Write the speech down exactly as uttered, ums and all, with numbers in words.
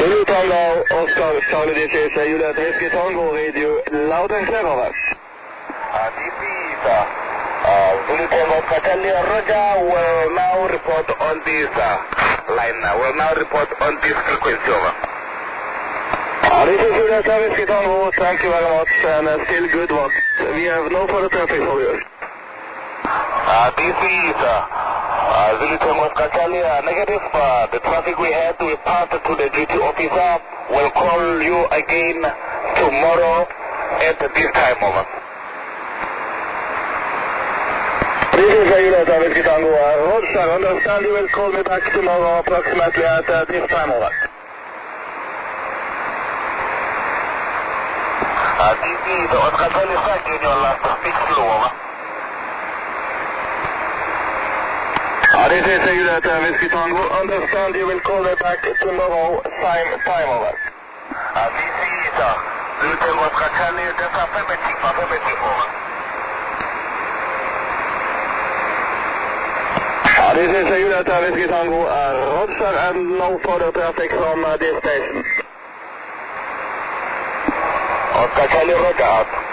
Zulu Tango, Oscar, Charlie, this is uh, Juliet Whiskey Tango Radio, loud and clear over. Uh, this is uh, uh, Zulu Tango, Charlie, Roger will now report on this uh, line, uh, will now report on this frequency over. Uh, this is Juliet Whiskey Tango, thank you very much, and uh, still good work. We have no further traffic for you. Uh, this is uh, uh, Zulu Tango, Charlie, uh, negative. Uh, the traffic we had to report to the duty officer. We'll call you again tomorrow at this time, over. This is uh, Juliet Whiskey Tango, uh, Roger, understand you will call me back tomorrow approximately at uh, this time, over. Uh, this is Oscar Charlie, in your last speech slow, over. Uh, this is uh, Juliet Whiskey Tango, understand you will call me back tomorrow, time, time, over. Uh, this is uh, Zulu Tango, Oscar Charlie, that's affirmative, affirmative, over. Uh, this is uh, Juliet Whiskey Tango, uh, Roger, and no further traffic from uh, this station. Oscar Charlie, Roger out.